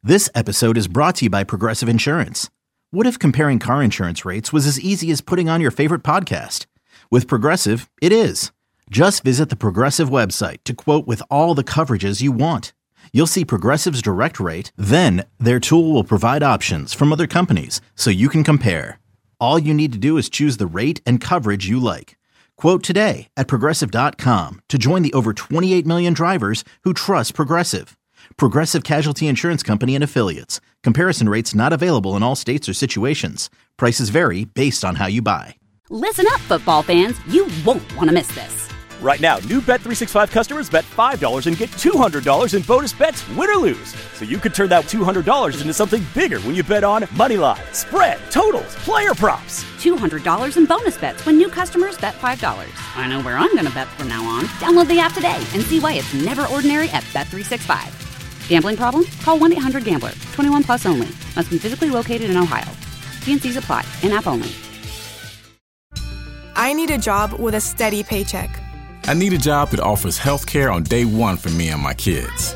This episode is brought to you by Progressive Insurance. What if comparing car insurance rates was as easy as putting on your favorite podcast? With Progressive, it is. Just visit the Progressive website to quote with all the coverages you want. You'll see Progressive's direct rate, then their tool will provide options from other companies so you can compare. All you need to do is choose the rate and coverage you like. Quote today at Progressive.com to join the over 28 million drivers who trust Progressive. Progressive Casualty Insurance Company and Affiliates. Comparison rates not available in all states or situations. Prices vary based on how you buy. Listen up, football fans. You won't want to miss this. Right now, new Bet365 customers bet $5 and get $200 in bonus bets, win or lose. So you could turn that $200 into something bigger when you bet on money line, spread, totals, player props. $200 in bonus bets when new customers bet $5. I know where I'm going to bet from now on. Download the app today and see why it's never ordinary at Bet365. Gambling problem? Call 1-800-GAMBLER. 21 plus only. Must be physically located in Ohio. T&Cs apply. In-app only. I need a job with a steady paycheck. I need a job that offers health care on day one for me and my kids.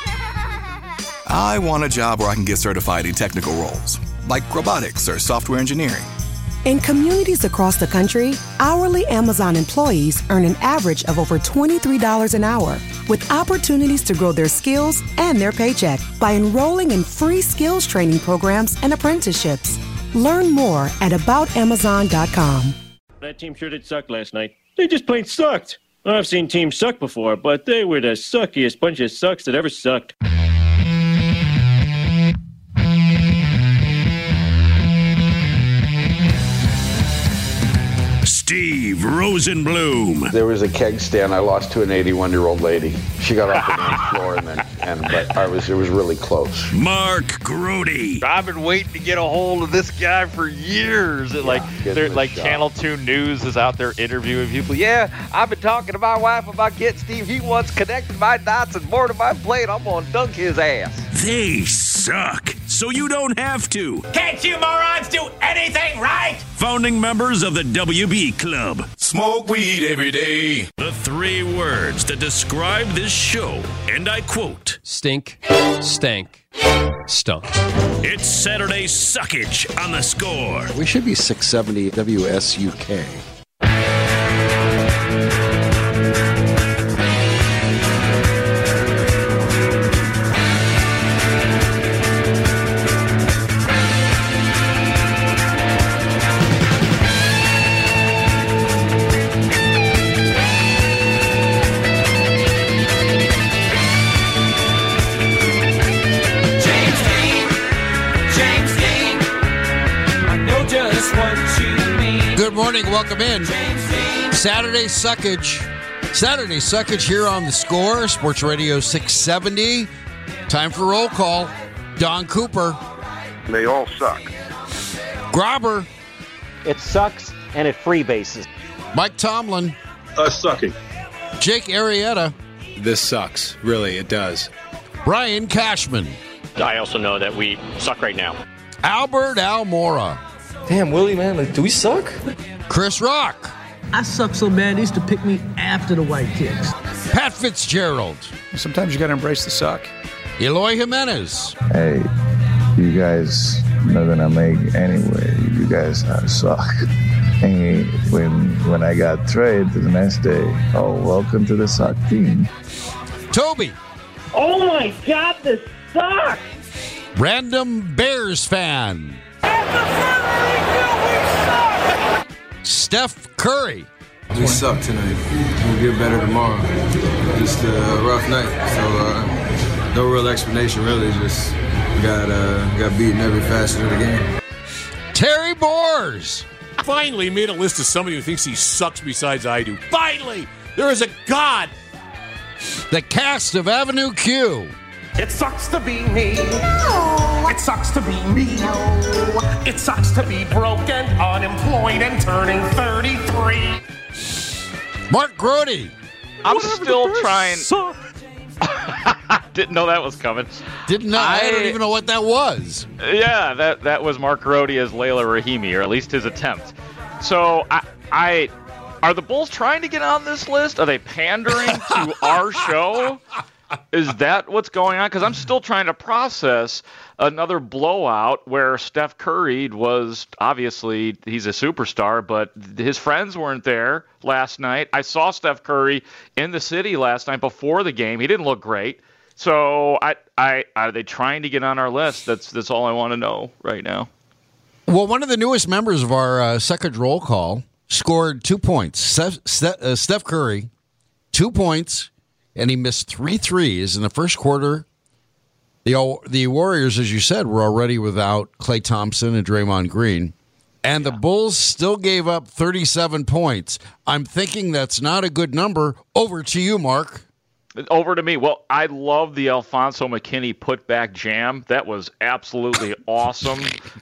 I want a job where I can get certified in technical roles, like robotics or software engineering. In communities across the country, hourly Amazon employees earn an average of over $23 an hour, with opportunities to grow their skills and their paycheck by enrolling in free skills training programs and apprenticeships. Learn more at aboutamazon.com. That team sure did suck last night. They just plain sucked. I've seen teams suck before, but they were the suckiest bunch of sucks that ever sucked. Steve Rosenblum. There was a keg stand I lost to an 81-year-old lady. She got off the dance floor, but it was really close. Mark Grody. I've been waiting to get a hold of this guy for years. Channel 2 News is out there interviewing people. Yeah, I've been talking to my wife about getting Steve. He wants connected my dots and more to my plate. I'm going to dunk his ass. They suck, so you don't have to. Can't you morons do anything right? Founding members of the WB Club. Smoke weed every day. The 3 words that describe this show, and I quote: stink, stank, stunk. It's Saturday Suckage on The Score. We should be 670 WSUK. Good morning, welcome in. Saturday Suckage here on The Score, Sports Radio 670. Time for roll call. Don Cooper. They all suck. Grobber. It sucks and it freebases. Mike Tomlin. Sucking. Jake Arrieta. This sucks. Really, it does. Brian Cashman. I also know that we suck right now. Albert Almora. Damn, Willie, man, do we suck? Chris Rock. I suck so bad they used to pick me after the white kicks. Pat Fitzgerald. Sometimes you got to embrace the suck. Eloy Jimenez. Hey, you guys not gonna make anyway. You guys suck. And when I got traded the next day, welcome to the suck team. Toby. Oh my God, this sucks. Random Bears fan. Steph Curry. We suck tonight. We'll get better tomorrow. Just a rough night. So no real explanation, really. Just got beaten every facet of the game. Terry Boers. Finally made a list of somebody who thinks he sucks besides I do. Finally! There is a God! The cast of Avenue Q. It sucks to be me. It sucks to be me. It sucks to be broken, unemployed, and turning 33. Mark Grody. I'm still trying. Didn't know that was coming. Didn't know. I don't even know what that was. Yeah, that was Mark Grody as Layla Rahimi, or at least his attempt. So are the Bulls trying to get on this list? Are they pandering to our show? Is that what's going on? Because I'm still trying to process another blowout where Steph Curry was, obviously, he's a superstar, but his friends weren't there last night. I saw Steph Curry in the city last night before the game. He didn't look great. So are they trying to get on our list? That's all I want to know right now. Well, one of the newest members of our second roll call scored 2 points. Steph Curry, 2 points, and he missed 3 threes in the first quarter. The Warriors, as you said, were already without Klay Thompson and Draymond Green, and the Bulls still gave up 37 points. I'm thinking that's not a good number. Over to you, Mark. Over to me. Well, I love the Alfonso McKinney putback jam. That was absolutely awesome.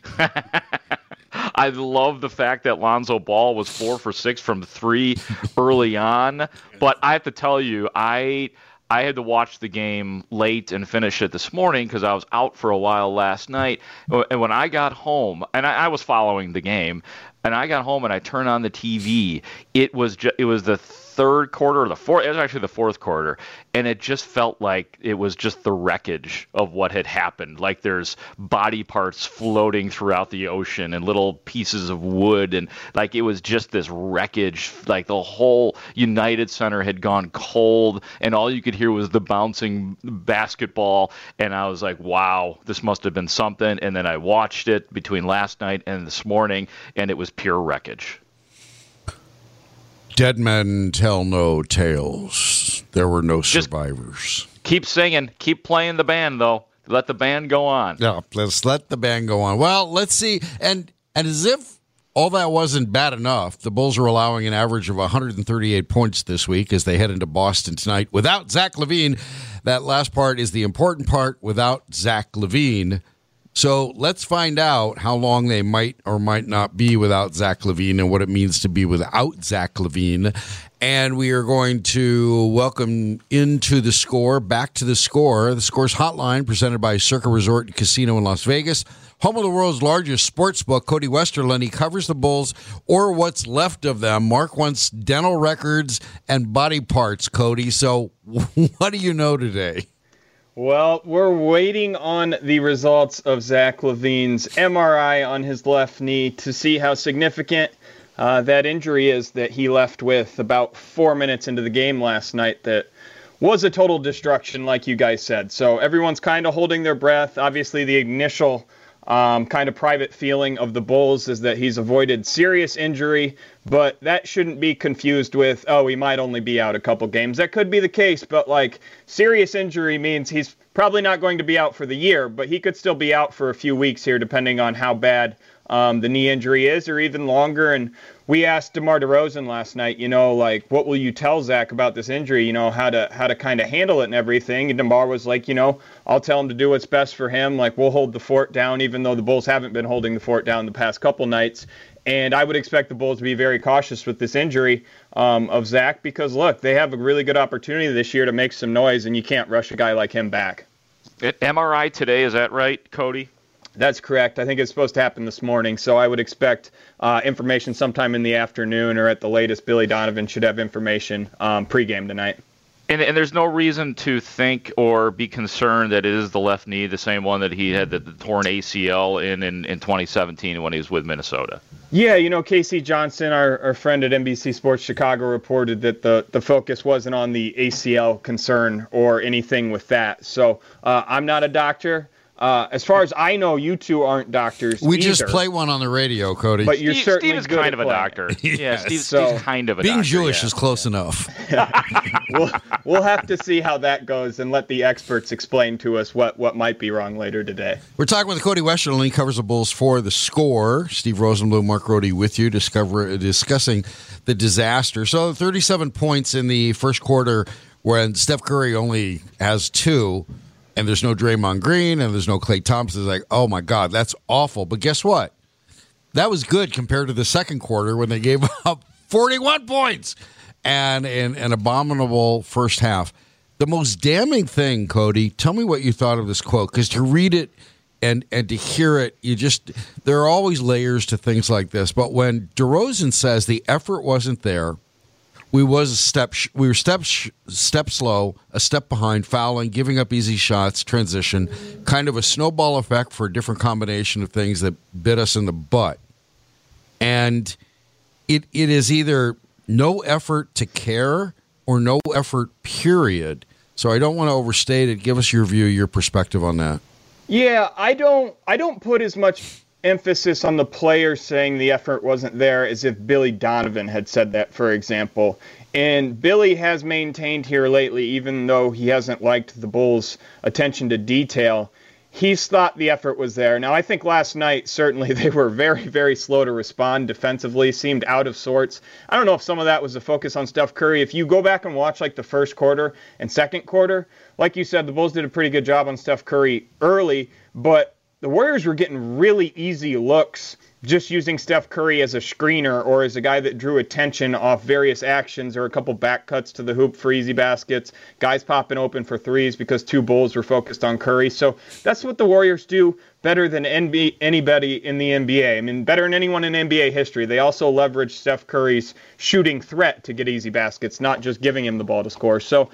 I love the fact that Lonzo Ball was 4 for 6 from 3 early on. But I have to tell you, I had to watch the game late and finish it this morning because I was out for a while last night. And when I got home, and I was following the game, and I got home and I turned on the TV, it was the third quarter or the fourth. It was actually the fourth quarter, and it just felt like it was just the wreckage of what had happened. Like there's body parts floating throughout the ocean and little pieces of wood, and like it was just this wreckage. Like the whole United Center had gone cold, and all you could hear was the bouncing basketball. And I was like, "Wow, this must have been something." And then I watched it between last night and this morning, and it was pure wreckage. Dead men tell no tales. There were no survivors. Keep singing. Keep playing the band, though. Let the band go on. Yeah, let's let the band go on. Well, let's see. And as if all that wasn't bad enough, the Bulls are allowing an average of 138 points this week as they head into Boston tonight without Zach LaVine. That last part is the important part, without Zach LaVine. So let's find out how long they might or might not be without Zach LaVine and what it means to be without Zach LaVine. And we are going to welcome into the Score, back to the Score, the Score's hotline presented by Circa Resort and Casino in Las Vegas, home of the world's largest sports book. Cody Westerlund, he covers the Bulls or what's left of them. Mark wants dental records and body parts, Cody. So what do you know today? Well, we're waiting on the results of Zach LaVine's MRI on his left knee to see how significant that injury is that he left with about 4 minutes into the game last night that was a total destruction, like you guys said. So everyone's kind of holding their breath. Obviously, the initial kind of private feeling of the Bulls is that he's avoided serious injury, but that shouldn't be confused with, oh, he might only be out a couple games. That could be the case, but like serious injury means he's probably not going to be out for the year, but he could still be out for a few weeks here, depending on how bad the knee injury is, or even longer. And we asked DeMar DeRozan last night, like, what will you tell Zach about this injury, how to kind of handle it and everything. And DeMar was like, I'll tell him to do what's best for him. Like, we'll hold the fort down, even though the Bulls haven't been holding the fort down the past couple nights. And I would expect the Bulls to be very cautious with this injury of Zach because, look, they have a really good opportunity this year to make some noise, and you can't rush a guy like him back. MRI today, is that right, Cody? That's correct. I think it's supposed to happen this morning, so I would expect information sometime in the afternoon, or at the latest, Billy Donovan should have information pregame tonight. And there's no reason to think or be concerned that it is the left knee, the same one that he had the torn ACL in 2017 when he was with Minnesota. Yeah, Casey Johnson, our friend at NBC Sports Chicago, reported that the focus wasn't on the ACL concern or anything with that. So I'm not a doctor. As far as I know, you two aren't doctors. We either. just play one on the radio, Cody. But you're certainly Steve is good kind of a doctor. Yes. Yeah, Steve's kind of a being doctor. Jewish is close enough. We'll have to see how that goes and let the experts explain to us what might be wrong later today. We're talking with Cody Westerlund. He covers the Bulls for the Score. Steve Rosenbloom, Mark Rohde with you, discussing the disaster. So 37 points in the first quarter when Steph Curry only has 2. And there's no Draymond Green, and there's no Klay Thompson. It's like, oh, my God, that's awful. But guess what? That was good compared to the second quarter when they gave up 41 points and an abominable first half. The most damning thing, Cody, tell me what you thought of this quote, because to read it and to hear it, there are always layers to things like this. But when DeRozan says the effort wasn't there, we were step slow, a step behind, fouling, giving up easy shots, transition, kind of a snowball effect for a different combination of things that bit us in the butt. And it is either no effort to care or no effort, period. So I don't want to overstate it. Give us your view, your perspective on that. Yeah, I don't put as much emphasis on the players saying the effort wasn't there as if Billy Donovan had said that, for example. And Billy has maintained here lately, even though he hasn't liked the Bulls' attention to detail, he's thought the effort was there. Now, I think last night, certainly they were very, very slow to respond defensively, seemed out of sorts. I don't know if some of that was a focus on Steph Curry. If you go back and watch like the first quarter and second quarter, like you said, the Bulls did a pretty good job on Steph Curry early, but the Warriors were getting really easy looks just using Steph Curry as a screener or as a guy that drew attention off various actions or a couple back cuts to the hoop for easy baskets, guys popping open for threes because two Bulls were focused on Curry. So that's what the Warriors do better than anybody in the NBA. I mean, better than anyone in NBA history. They also leverage Steph Curry's shooting threat to get easy baskets, not just giving him the ball to score. So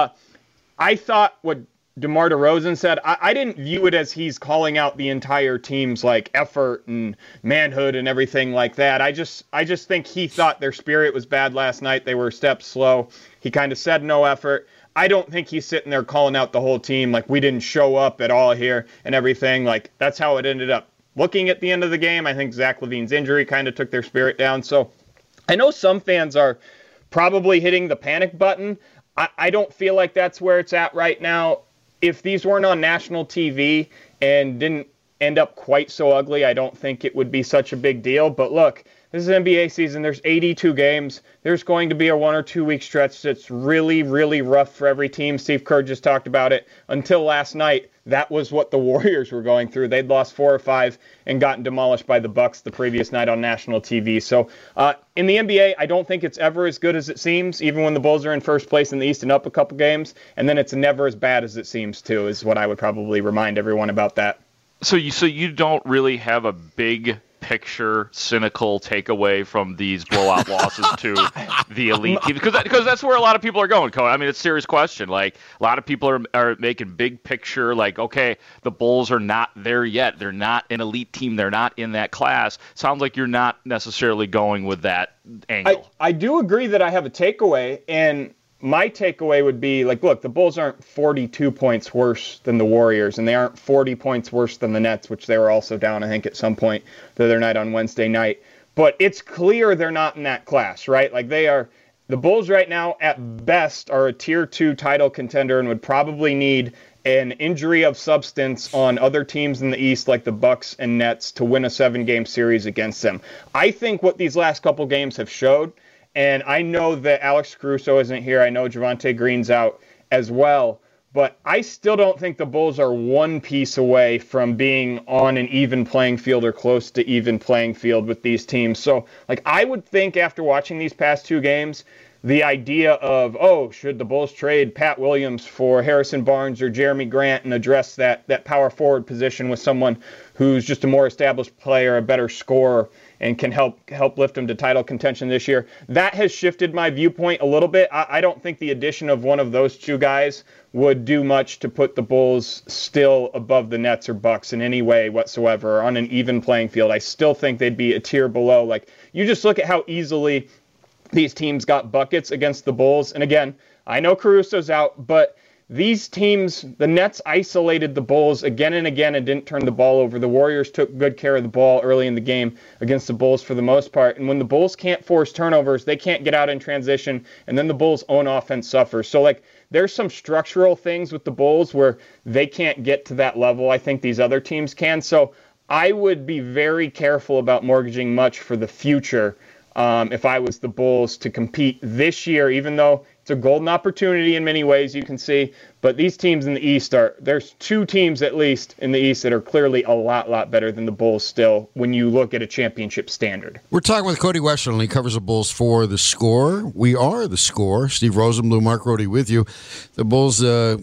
I thought what DeMar DeRozan said, I didn't view it as he's calling out the entire team's like effort and manhood and everything like that. I just think he thought their spirit was bad last night. They were steps slow. He kind of said no effort. I don't think he's sitting there calling out the whole team like we didn't show up at all here and everything. Like that's how it ended up looking at the end of the game. I think Zach LaVine's injury kind of took their spirit down. So I know some fans are probably hitting the panic button. I don't feel like that's where it's at right now. If these weren't on national TV and didn't end up quite so ugly, I don't think it would be such a big deal. But look, this is NBA season. There's 82 games. There's going to be a 1 or 2 week stretch that's really, really rough for every team. Steve Kerr just talked about it. Until last night, that was what the Warriors were going through. They'd lost 4 or 5 and gotten demolished by the Bucks the previous night on national TV. So in the NBA, I don't think it's ever as good as it seems, even when the Bulls are in first place in the East and up a couple games. And then it's never as bad as it seems, too, is what I would probably remind everyone about that. So you don't really have a big picture cynical takeaway from these blowout losses to the elite teams, because that's where a lot of people are going, Cody. I mean, it's a serious question. Like a lot of people are making big picture, like, okay, the Bulls are not there yet. They're not an elite team. They're not in that class. Sounds like you're not necessarily going with that angle. I do agree that I have a takeaway, and my takeaway would be, like, look, the Bulls aren't 42 points worse than the Warriors, and they aren't 40 points worse than the Nets, which they were also down, I think, at some point the other night on Wednesday night. But it's clear they're not in that class, right? Like, the Bulls right now, at best, are a Tier 2 title contender and would probably need an injury of substance on other teams in the East, like the Bucks and Nets, to win a 7-game series against them. I think what these last couple games have showed, and I know that Alex Caruso isn't here. I know Javonte Green's out as well. But I still don't think the Bulls are one piece away from being on an even playing field or close to even playing field with these teams. So, like, I would think after watching these past 2 games, the idea of, should the Bulls trade Pat Williams for Harrison Barnes or Jeremy Grant and address that power forward position with someone who's just a more established player, a better scorer, and can help lift them to title contention this year, that has shifted my viewpoint a little bit. I don't think the addition of one of those 2 guys would do much to put the Bulls still above the Nets or Bucks in any way whatsoever on an even playing field. I still think they'd be a tier below. Like, you just look at how easily these teams got buckets against the Bulls. And again, I know Caruso's out, but these teams, the Nets isolated the Bulls again and again and didn't turn the ball over. The Warriors took good care of the ball early in the game against the Bulls for the most part. And when the Bulls can't force turnovers, they can't get out in transition, and then the Bulls' own offense suffers. So, like, there's some structural things with the Bulls where they can't get to that level. I think these other teams can. So I would be very careful about mortgaging much for the future if I was the Bulls to compete this year, even though it's a golden opportunity in many ways, you can see. But these teams in the East there's 2 teams at least in the East that are clearly a lot better than the Bulls still when you look at a championship standard. We're talking with Cody Westerlund. He covers the Bulls for The Score. We are The Score. Steve Rosenbloom, Mark Rohde with you. The Bulls have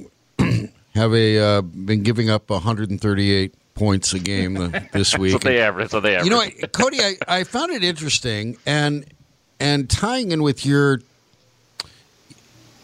been giving up 138 points a game this week. That's what they average. You know, Cody, I found it interesting, and tying in with your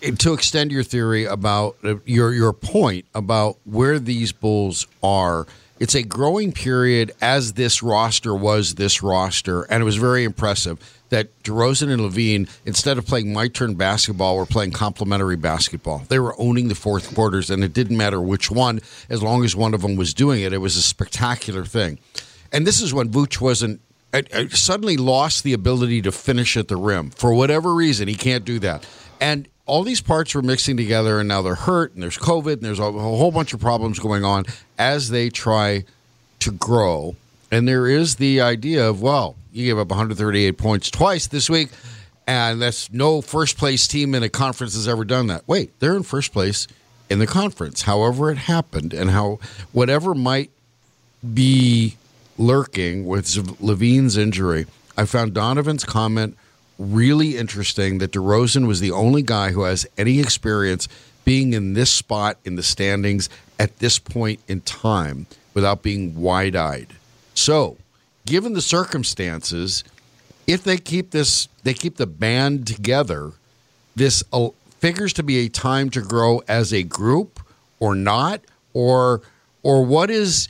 to extend your theory about your point about where these Bulls are, it's a growing period as this roster was this roster, and it was very impressive that DeRozan and LaVine, instead of playing my turn basketball, were playing complementary basketball. They were owning the fourth quarters, and it didn't matter which one, as long as one of them was doing it. It was a spectacular thing. And this is when Vooch suddenly lost the ability to finish at the rim. For whatever reason, he can't do that. And all these parts were mixing together, and now they're hurt, and there's COVID, and there's a whole bunch of problems going on as they try to grow. And there is the idea of, well, you gave up 138 points twice this week, and that's no first-place team in a conference has ever done that. Wait, they're in first place in the conference, however it happened, and whatever might be lurking with LaVine's injury. I found Donovan's comment really interesting that DeRozan was the only guy who has any experience being in this spot in the standings at this point in time without being wide-eyed. So, given the circumstances, if they keep the band together, this figures to be a time to grow as a group or not, or what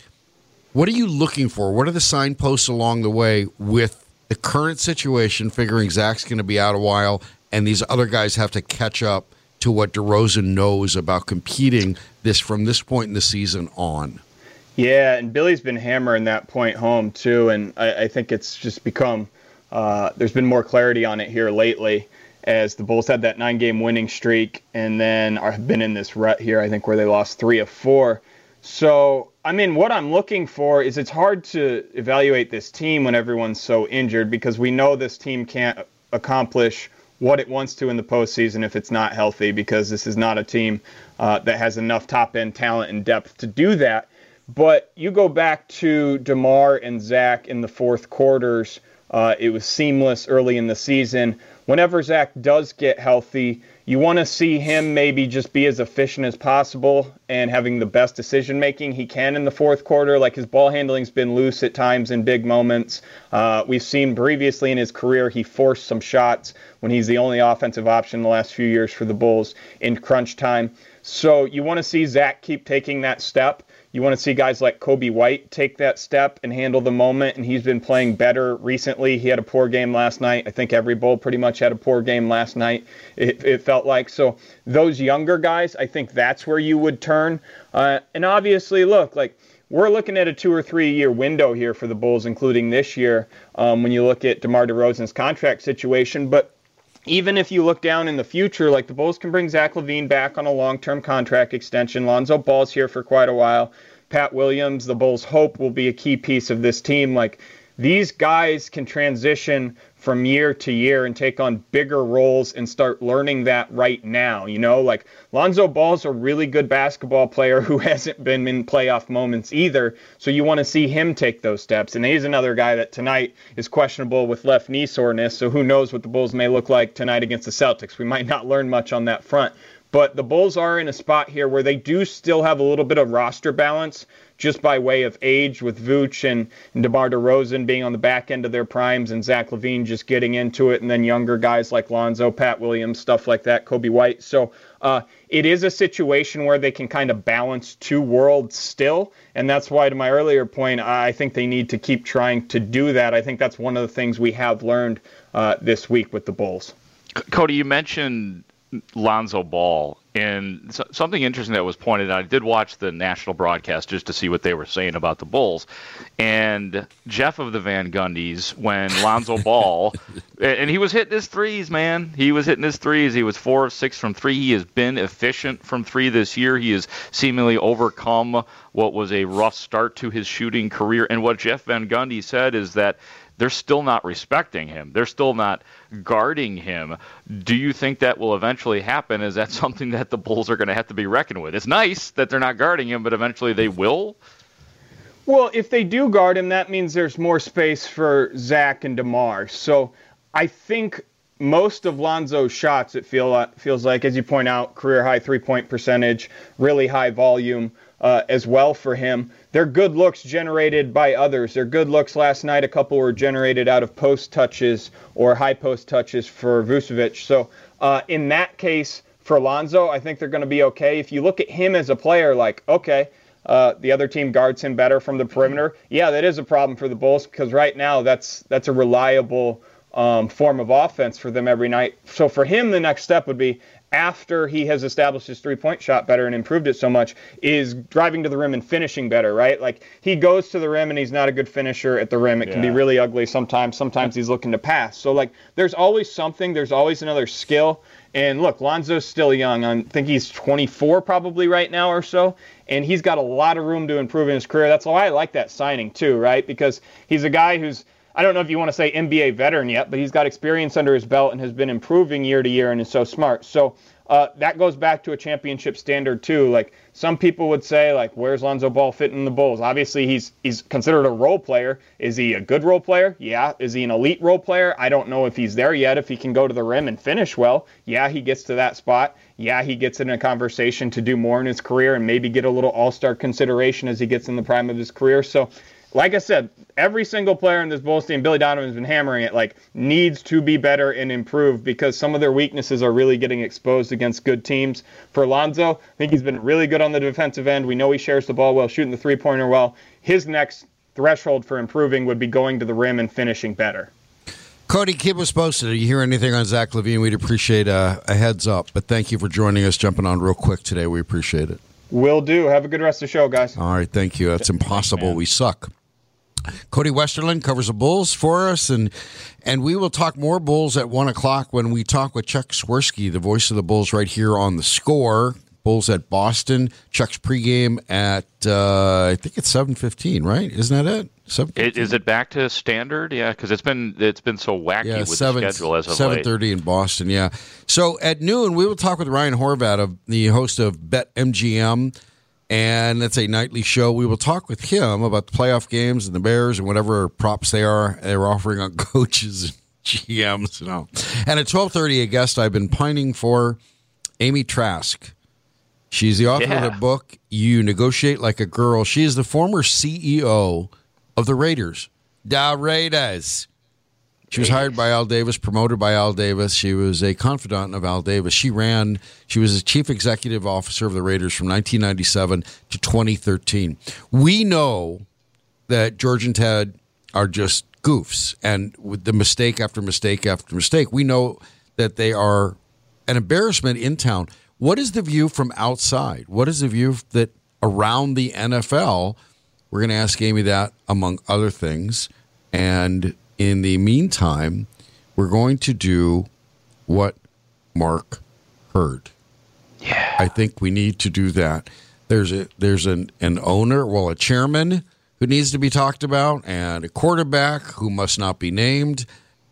are you looking for? What are the signposts along the way with the current situation, figuring Zach's going to be out a while, and these other guys have to catch up to what DeRozan knows about competing from this point in the season on? Yeah, and Billy's been hammering that point home, too, and I think it's just become there's been more clarity on it here lately as the Bulls had that 9-game winning streak and then have been in this rut here, I think, where they lost 3 of 4. So, I mean, what I'm looking for is it's hard to evaluate this team when everyone's so injured because we know this team can't accomplish what it wants to in the postseason if it's not healthy, because this is not a team that has enough top-end talent and depth to do that. But you go back to DeMar and Zach in the fourth quarters, it was seamless early in the season. Whenever Zach does get healthy, you want to see him maybe just be as efficient as possible and having the best decision-making he can in the fourth quarter. Like, his ball handling's been loose at times in big moments. We've seen previously in his career he forced some shots when he's the only offensive option in the last few years for the Bulls in crunch time. So you want to see Zach keep taking that step. You want to see guys like Kobe White take that step and handle the moment, and he's been playing better recently. He had a poor game last night. I think every Bull pretty much had a poor game last night, it felt like. So those younger guys, I think that's where you would turn. And obviously, look, like, we're looking at a 2 or 3 year window here for the Bulls, including this year, when you look at DeMar DeRozan's contract situation. But even if you look down in the future, like, the Bulls can bring Zach LaVine back on a long-term contract extension. Lonzo Ball's here for quite a while. Pat Williams, the Bulls' hope, will be a key piece of this team. Like, these guys can transition from year to year and take on bigger roles and start learning that right now. You know, like, Lonzo Ball's a really good basketball player who hasn't been in playoff moments either. So you want to see him take those steps. And he's another guy that tonight is questionable with left knee soreness. So who knows what the Bulls may look like tonight against the Celtics. We might not learn much on that front. But the Bulls are in a spot here where they do still have a little bit of roster balance just by way of age, with Vooch and DeMar DeRozan being on the back end of their primes and Zach LaVine just getting into it, and then younger guys like Lonzo, Pat Williams, stuff like that, Kobe White. So it is a situation where they can kind of balance two worlds still, and that's why, to my earlier point, I think they need to keep trying to do that. I think that's one of the things we have learned this week with the Bulls. Cody, you mentioned Lonzo Ball, and something interesting that was pointed out. I did watch the national broadcast just to see what they were saying about the Bulls, and Jeff of the Van Gundys, when Lonzo Ball, and he was hitting his threes, man. He was hitting his threes. He was 4 of 6 from 3. He has been efficient from 3 this year. He has seemingly overcome what was a rough start to his shooting career. And what Jeff Van Gundy said is that they're still not respecting him. They're still not guarding him. Do you think that will eventually happen? Is that something that the Bulls are going to have to be reckoned with? It's nice that they're not guarding him, but eventually they will? Well, if they do guard him, that means there's more space for Zach and DeMar. So I think most of Lonzo's shots, it feels like, as you point out, career-high three-point percentage, really high volume as well for him. They're good looks generated by others. They're good looks last night. A couple were generated out of post touches or high post touches for Vucevic. So in that case, for Lonzo, I think they're going to be okay. If you look at him as a player, like, okay, the other team guards him better from the perimeter. Yeah, that is a problem for the Bulls because right now that's a reliable form of offense for them every night. So for him, the next step would be, after he has established his three-point shot better and improved it so much, is driving to the rim and finishing better, right? Like, he goes to the rim and he's not a good finisher at the rim. It can be really ugly sometimes. Sometimes he's looking to pass. So, like, there's always something. There's always another skill. And, look, Lonzo's still young. I think he's 24 probably right now or so. And he's got a lot of room to improve in his career. That's why I like that signing, too, right? Because he's a guy who's, I don't know if you want to say NBA veteran yet, but he's got experience under his belt and has been improving year to year and is so smart. So that goes back to a championship standard too. Like, some people would say, like, where's Lonzo Ball fit in the Bulls? Obviously, he's considered a role player. Is he a good role player? Yeah. Is he an elite role player? I don't know if he's there yet. If he can go to the rim and finish well, yeah, he gets to that spot. Yeah, he gets in a conversation to do more in his career and maybe get a little all-star consideration as he gets in the prime of his career. So, like I said, every single player in this Bulls team, Billy Donovan's been hammering it, like, needs to be better and improve because some of their weaknesses are really getting exposed against good teams. For Lonzo, I think he's been really good on the defensive end. We know he shares the ball well, shooting the three-pointer well. His next threshold for improving would be going to the rim and finishing better. Cody, keep us posted. If you hear anything on Zach LaVine, we'd appreciate a heads up. But thank you for joining us, jumping on real quick today. We appreciate it. Will do. Have a good rest of the show, guys. All right, thank you. That's impossible. Thanks, we suck. Cody Westerlund covers the Bulls for us, and we will talk more Bulls at 1 o'clock when we talk with Chuck Swirsky, the voice of the Bulls, right here on The Score. Bulls at Boston. Chuck's pregame at, I think it's 7:15, right? Isn't that it? Is it back to standard? Yeah, because it's been so wacky with the schedule as of late. 7:30 in Boston, yeah. So at noon, we will talk with Ryan Horvat, the host of BetMGM. And that's a nightly show. We will talk with him about the playoff games and the Bears and whatever props they're offering on coaches and GMs. And at 12:30, a guest I've been pining for, Amy Trask. She's the author of the book, You Negotiate Like a Girl. She is the former CEO of the Raiders. Da Raiders. She was hired by Al Davis, promoted by Al Davis. She was a confidant of Al Davis. She was the chief executive officer of the Raiders from 1997 to 2013. We know that George and Ted are just goofs, and with the mistake after mistake after mistake, we know that they are an embarrassment in town. What is the view from outside? What is the view that around the NFL? We're going to ask Amy that, among other things, and in the meantime, we're going to do what Mark heard. Yeah, I think we need to do that. There's an owner, a chairman who needs to be talked about, and a quarterback who must not be named,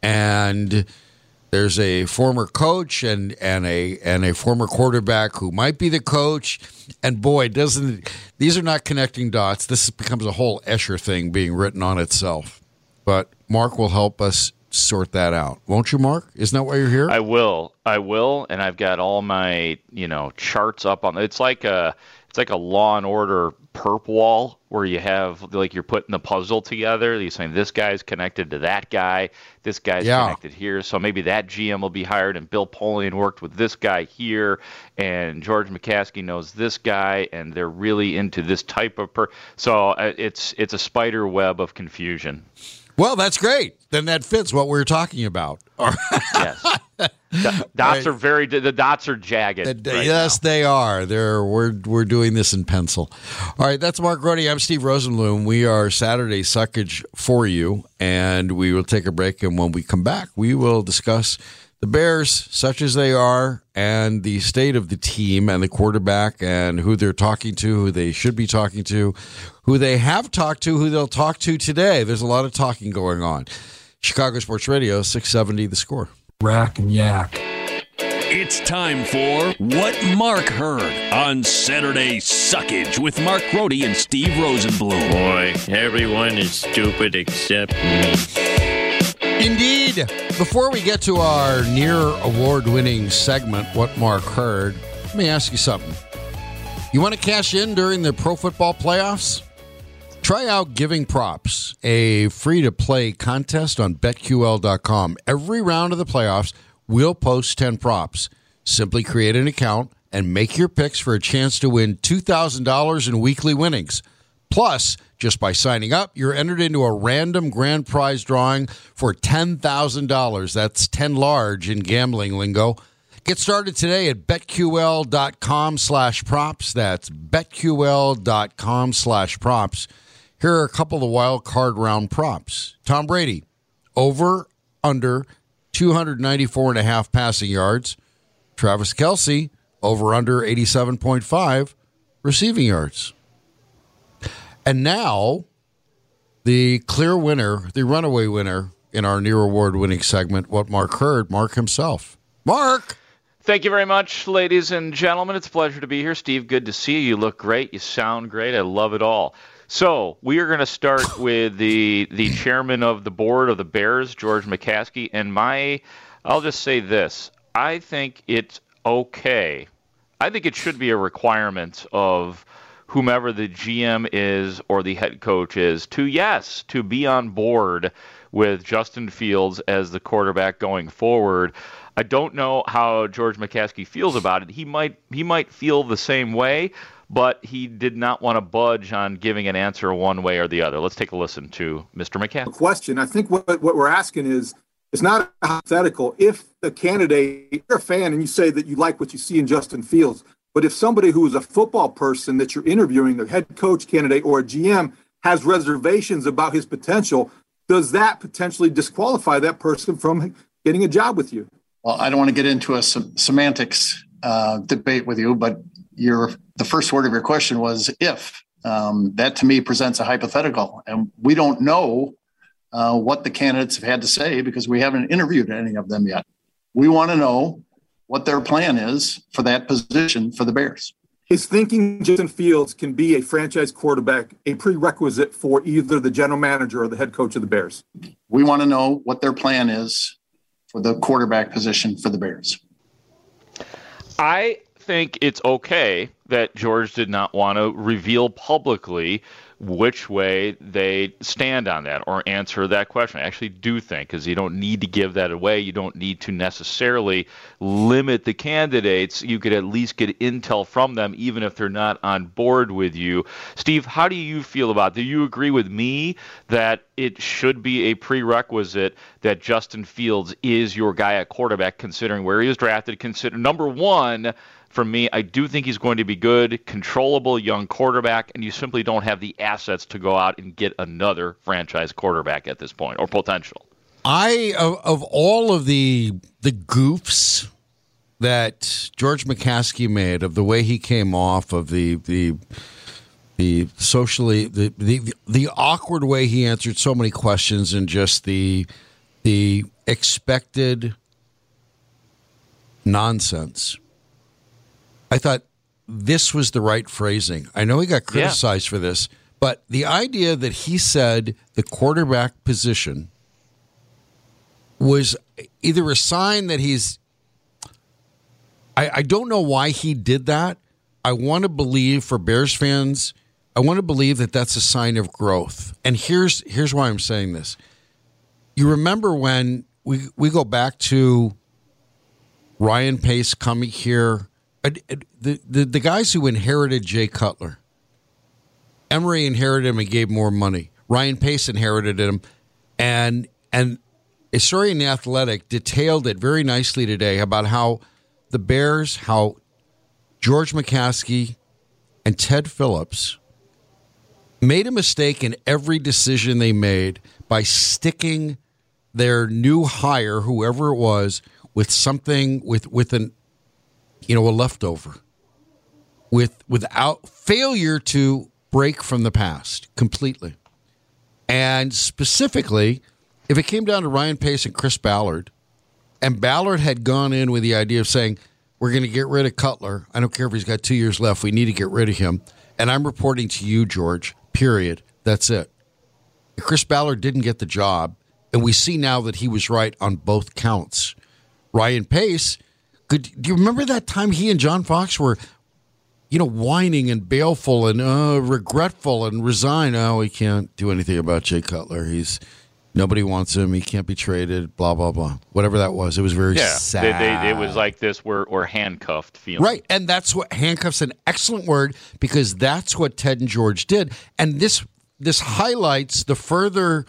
and there's a former coach and a former quarterback who might be the coach. And boy, these are not connecting dots. This becomes a whole Escher thing being written on itself. But Mark will help us sort that out. Won't you, Mark? Isn't that why you're here? I will. And I've got all my, charts up on. It's like a Law and Order perp wall where you have, like, you're putting the puzzle together. You're saying this guy's connected to that guy. This guy's connected here. So maybe that GM will be hired, and Bill Polian worked with this guy here, and George McCaskey knows this guy, and they're really into this type of So it's a spider web of confusion. Well, that's great. Then that fits what we're talking about. Yes. Dots are the dots are jagged. Yes, they are. We're doing this in pencil. All right, that's Mark Grote. I'm Steve Rosenblum. We are Saturday Suckage for you, and we will take a break. And when we come back, we will discuss the Bears, such as they are, and the state of the team and the quarterback and who they're talking to, who they should be talking to, who they have talked to, who they'll talk to today. There's a lot of talking going on. Chicago Sports Radio, 670 The Score. Rack and yak. It's time for What Mark Heard on Saturday Suckage with Mark Grote and Steve Rosenblum. Boy, everyone is stupid except me. Indeed. Before we get to our near award-winning segment, What Mark Heard, let me ask you something. You want to cash in during the pro football playoffs? Try out Giving Props, a free-to-play contest on BetQL.com. Every round of the playoffs, we'll post 10 props. Simply create an account and make your picks for a chance to win $2,000 in weekly winnings. Plus, just by signing up, you're entered into a random grand prize drawing for $10,000. That's 10 large in gambling lingo. Get started today at BetQL.com/props. That's BetQL.com/props. Here are a couple of the wild card round props. Tom Brady, over, under 294.5 passing yards. Travis Kelce, over, under 87.5 receiving yards. And now, the clear winner, the runaway winner in our near award-winning segment, What Mark Heard, Mark himself. Mark! Thank you very much, ladies and gentlemen. It's a pleasure to be here. Steve, good to see you. You look great. You sound great. I love it all. So we are going to start with the chairman of the board of the Bears, George McCaskey. And I'll just say this. I think it's okay. I think it should be a requirement of whomever the GM is or the head coach is to be on board with Justin Fields as the quarterback going forward. I don't know how George McCaskey feels about it. He might feel the same way, but he did not want to budge on giving an answer one way or the other. Let's take a listen to Mr. McCaskey. Question. I think what we're asking is, it's not hypothetical. If the candidate, you're a fan and you say that you like what you see in Justin Fields, but if somebody who is a football person that you're interviewing, a head coach candidate or a GM, has reservations about his potential, does that potentially disqualify that person from getting a job with you? Well, I don't want to get into a semantics debate with you, but the first word of your question was if. That to me presents a hypothetical, and we don't know what the candidates have had to say because we haven't interviewed any of them yet. We want to know what their plan is for that position for the Bears. Is thinking Justin Fields can be a franchise quarterback a prerequisite for either the general manager or the head coach of the Bears? We want to know what their plan is for the quarterback position for the Bears. I think it's okay that George did not want to reveal publicly which way they stand on that or answer that question. I actually do think, because you don't need to give that away. You don't need to necessarily limit the candidates. You could at least get intel from them, even if they're not on board with you. Steve, how do you feel about it? Do you agree with me that it should be a prerequisite that Justin Fields is your guy at quarterback, considering where he was drafted? Consider number one, for me, I do think he's going to be good, controllable young quarterback, and you simply don't have the assets to go out and get another franchise quarterback at this point, or potential. Of all of the goofs that George McCaskey made, of the way he came off, of the socially the awkward way he answered so many questions, and just the expected nonsense, I thought this was the right phrasing. I know he got criticized for this, but the idea that he said the quarterback position was either a sign that he's... I don't know why he did that. I want to believe, for Bears fans, I want to believe that that's a sign of growth. And here's why I'm saying this. You remember when we go back to Ryan Pace coming here... The guys who inherited Jay Cutler, Emery inherited him and gave more money. Ryan Pace inherited him, and a story in The Athletic detailed it very nicely today about how the Bears, how George McCaskey and Ted Phillips made a mistake in every decision they made by sticking their new hire, whoever it was, with something with an a leftover, without failure to break from the past completely. And specifically, if it came down to Ryan Pace and Chris Ballard, and Ballard had gone in with the idea of saying, we're going to get rid of Cutler. I don't care if he's got 2 years left. We need to get rid of him. And I'm reporting to you, George, period. That's it. Chris Ballard didn't get the job, and we see now that he was right on both counts. Ryan Pace... Do you remember that time he and John Fox were, whining and baleful and regretful and resigned? Oh, we can't do anything about Jay Cutler. He's Nobody wants him. He can't be traded, blah, blah, blah. Whatever that was. It was very sad. It was like this, we're handcuffed feeling. Right, and that's what handcuff's an excellent word because that's what Ted and George did. And this highlights the further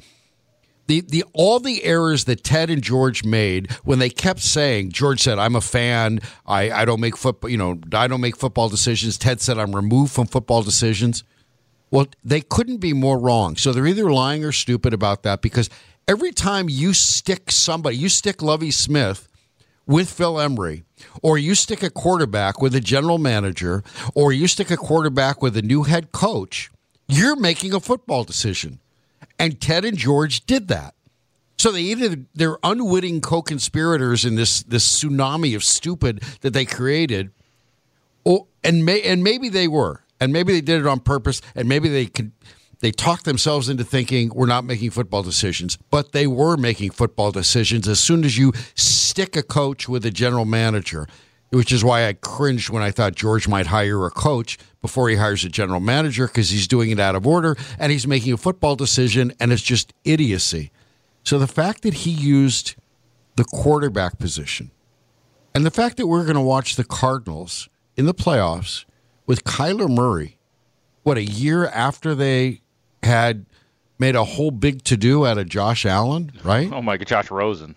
all the errors that Ted and George made when they kept saying, George said, I'm a fan, I don't make football, I don't make football decisions. Ted said I'm removed from football decisions. Well, they couldn't be more wrong. So they're either lying or stupid about that because every time you stick Lovie Smith with Phil Emery, or you stick a quarterback with a general manager, or you stick a quarterback with a new head coach, you're making a football decision. And Ted and George did that. So they're unwitting co-conspirators in this tsunami of stupid that they created, and maybe they were. And maybe they did it on purpose, and maybe they talked themselves into thinking we're not making football decisions. But they were making football decisions as soon as you stick a coach with a general manager, which is why I cringed when I thought George might hire a coach before he hires a general manager because he's doing it out of order, and he's making a football decision, and it's just idiocy. So the fact that he used the quarterback position and the fact that we're going to watch the Cardinals in the playoffs with Kyler Murray, a year after they had made a whole big to-do out of Josh Allen, right? Oh, my God, Josh Rosen.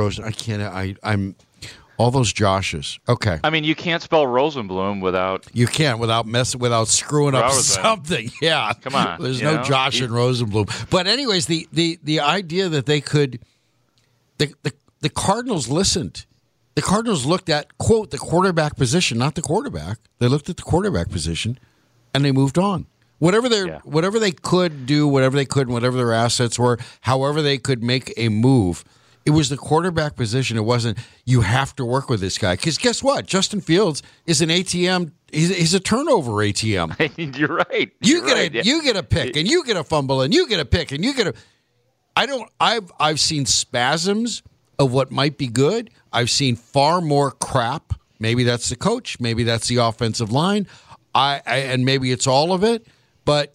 I'm all those Joshes. Okay. I mean, you can't spell Rosenblum without... You can't without screwing up something. Yeah. Come on. There's no Josh and Rosenblum. But anyways, the idea that they could... The Cardinals listened. The Cardinals looked at, quote, the quarterback position, not the quarterback. They looked at the quarterback position, and they moved on. Whatever they could do, whatever they could, whatever their assets were, however they could make a move, it was the quarterback position. It wasn't, you have to work with this guy. Because guess what? Justin Fields is an ATM. He's a turnover ATM. You're right. You get a pick, and you get a fumble, and you get a pick, and you get a... I've seen spasms of what might be good. I've seen far more crap. Maybe that's the coach. Maybe that's the offensive line. And maybe it's all of it. But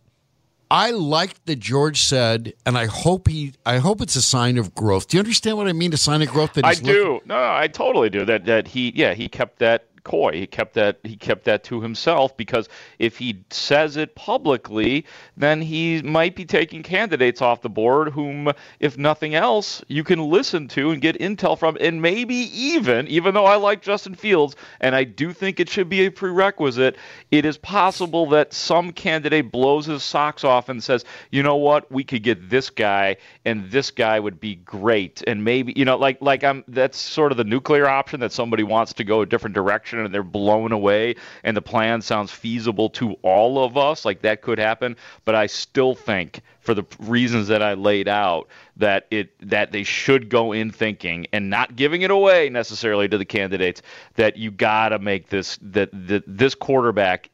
I liked that George said, and I hope it's a sign of growth. Do you understand what I mean? A sign of growth. That I do. No, I totally do. That he kept that coy. He kept that to himself, because if he says it publicly, then he might be taking candidates off the board whom, if nothing else, you can listen to and get intel from, and maybe even though I like Justin Fields and I do think it should be a prerequisite, it is possible that some candidate blows his socks off and says, you know what, we could get this guy and this guy would be great, and maybe that's sort of the nuclear option, that somebody wants to go a different direction and they're blown away and the plan sounds feasible to all of us. Like, that could happen, but I still think, for the reasons that I laid out, that they should go in thinking, and not giving it away necessarily to the candidates, that you gotta make this, that this quarterback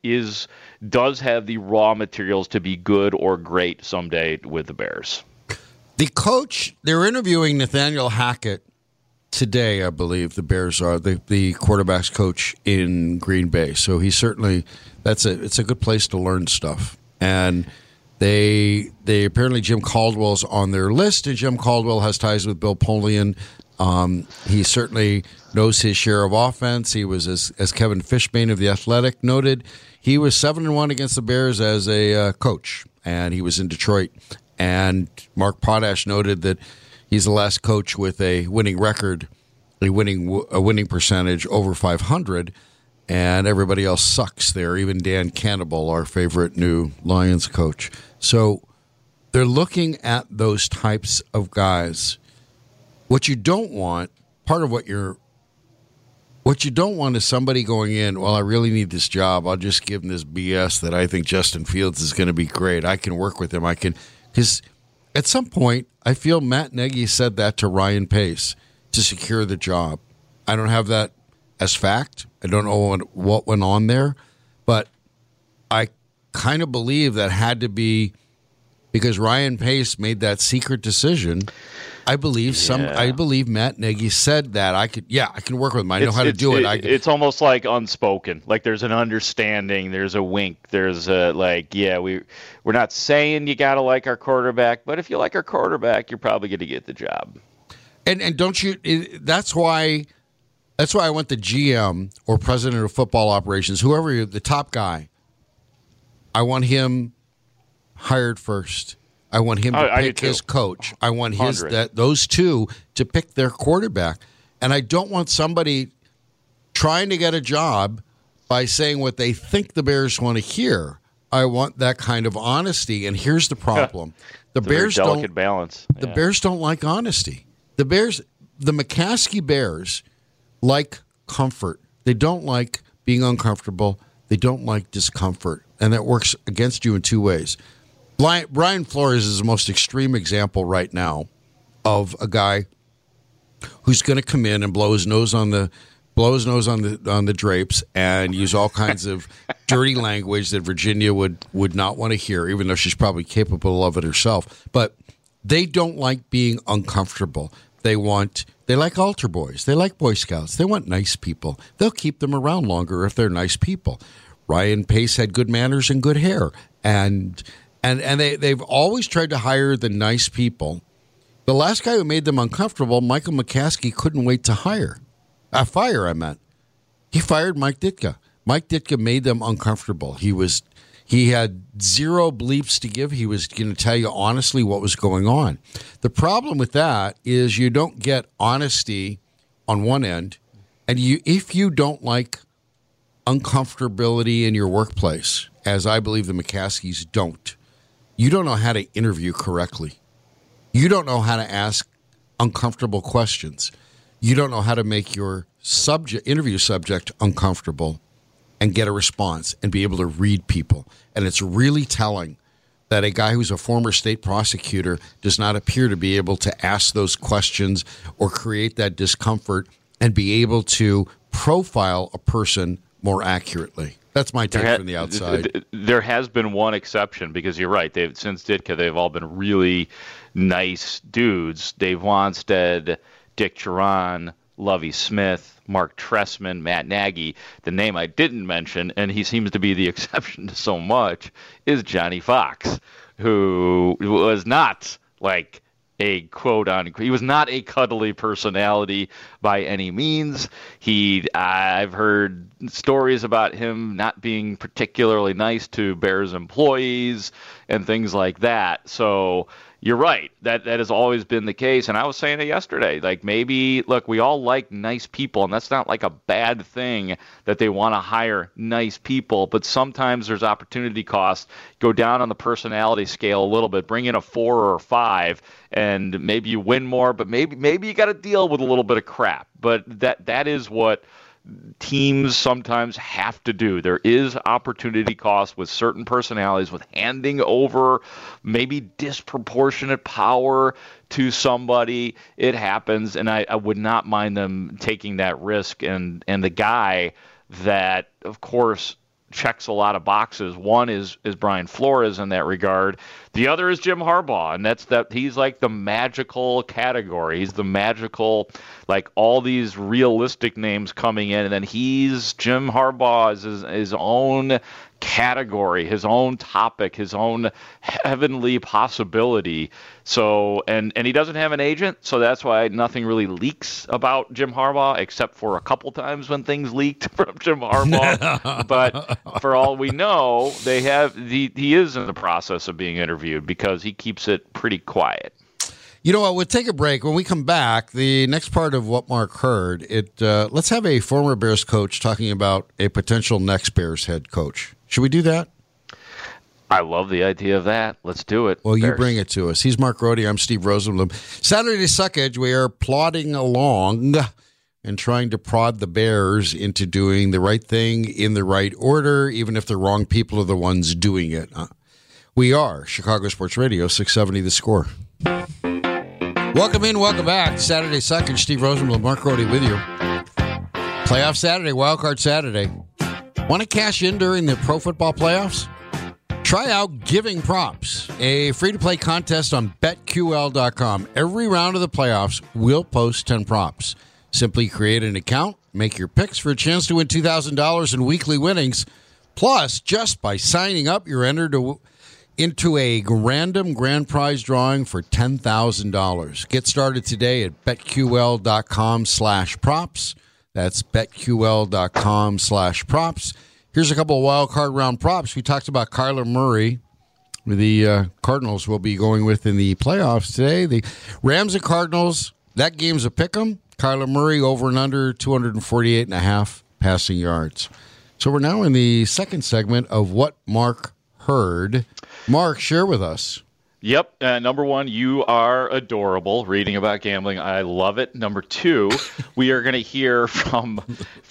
does have the raw materials to be good or great someday with the Bears. The coach, they're interviewing Nathaniel Hackett today, I believe. The Bears are the quarterback's coach in Green Bay. So he certainly, it's a good place to learn stuff. And they apparently, Jim Caldwell's on their list, and Jim Caldwell has ties with Bill Polian. He certainly knows his share of offense. He was, as Kevin Fishbain of The Athletic noted, he was 7-1 against the Bears as a coach, and he was in Detroit. And Mark Potash noted that he's the last coach with a winning record, a winning percentage over 500, and everybody else sucks there, even Dan Cannibal, our favorite new Lions coach. So they're looking at those types of guys. What you don't want, what you don't want is somebody going in, well, I really need this job. I'll just give him this BS that I think Justin Fields is going to be great. I can work with him. Because at some point, I feel Matt Nagy said that to Ryan Pace to secure the job. I don't have that as fact. I don't know what went on there, but I kind of believe that had to be because Ryan Pace made that secret decision I believe Matt Nagy said that. I can work with him. I know how to do it. It's almost like unspoken. Like there's an understanding. There's a wink. There's a we're not saying you got to like our quarterback, but if you like our quarterback, you're probably going to get the job. And don't you? That's why I want the GM or president of football operations, whoever the top guy. I want him hired first. I want him to pick his coach. I want those two to pick their quarterback. And I don't want somebody trying to get a job by saying what they think the Bears want to hear. I want that kind of honesty. And here's the problem. The Bears don't delicate balance. The Bears don't like honesty. The McCaskey Bears like comfort. They don't like being uncomfortable. They don't like discomfort. And that works against you in two ways. Brian Flores is the most extreme example right now of a guy who's going to come in and blow his nose on the drapes and use all kinds of dirty language that Virginia would not want to hear, even though she's probably capable of it herself. But they don't like being uncomfortable. They like altar boys. They like Boy Scouts. They want nice people. They'll keep them around longer if they're nice people. Ryan Pace had good manners and good hair, and they've always tried to hire the nice people. The last guy who made them uncomfortable, Michael McCaskey, couldn't wait to fire. He fired Mike Ditka. Mike Ditka made them uncomfortable. He had zero bleeps to give. He was going to tell you honestly what was going on. The problem with that is you don't get honesty on one end, and if you don't like uncomfortability in your workplace, as I believe the McCaskeys don't, you don't know how to interview correctly. You don't know how to ask uncomfortable questions. You don't know how to make your interview subject uncomfortable and get a response and be able to read people. And it's really telling that a guy who's a former state prosecutor does not appear to be able to ask those questions or create that discomfort and be able to profile a person more accurately. That's my take from the outside. There has been one exception, because you're right. Since Ditka, they've all been really nice dudes. Dave Wanstead, Dick Duran, Lovie Smith, Mark Trestman, Matt Nagy. The name I didn't mention, and he seems to be the exception to so much, is Johnny Fox, who was not like a quote-unquote, he was not a cuddly personality by any means. I've heard stories about him not being particularly nice to Bears employees and things like that. So you're right. That has always been the case. And I was saying it yesterday. Like, maybe, look, we all like nice people, and that's not like a bad thing that they want to hire nice people. But sometimes there's opportunity costs. Go down on the personality scale a little bit. Bring in a 4 or a 5, and maybe you win more. But maybe you got to deal with a little bit of crap. But that is what teams sometimes have to do. There is opportunity cost with certain personalities, with handing over maybe disproportionate power to somebody. It happens, and I would not mind them taking that risk. And the guy that, of course, checks a lot of boxes. One is Brian Flores in that regard. The other is Jim Harbaugh, and he's like the magical category. He's the magical, like all these realistic names coming in, and then Jim Harbaugh is his own category, his own topic, his own heavenly possibility. So, and he doesn't have an agent, so that's why nothing really leaks about Jim Harbaugh, except for a couple times when things leaked from Jim Harbaugh. But for all we know, he is in the process of being interviewed because he keeps it pretty quiet. You know what? We'll take a break. When we come back, the next part of what Mark heard, let's have a former Bears coach talking about a potential next Bears head coach. Should we do that? I love the idea of that. Let's do it. Well, Bears. You bring it to us. He's Mark Rohde. I'm Steve Rosenblum. Saturday Suckage, we are plodding along and trying to prod the Bears into doing the right thing in the right order, even if the wrong people are the ones doing it. We are Chicago Sports Radio, 670 The Score. Welcome in, welcome back. Saturday Suckage, Steve Rosenblum, Mark Rohde with you. Playoff Saturday, Wildcard Saturday. Want to cash in during the pro football playoffs? Try out Giving Props, a free-to-play contest on BetQL.com. Every round of the playoffs, we'll post 10 props. Simply create an account, make your picks for a chance to win $2,000 in weekly winnings. Plus, just by signing up, you're entered into a random grand prize drawing for $10,000. Get started today at BetQL.com/props. That's BetQL.com/props. Here's a couple of wild card round props. We talked about Kyler Murray. The Cardinals will be going with in the playoffs today. The Rams and Cardinals, that game's a pick'em. Kyler Murray over and under 248.5 passing yards. So we're now in the second segment of What Mark Heard. Mark, share with us. Yep. Number one, you are adorable reading about gambling. I love it. Number two, we are going to hear from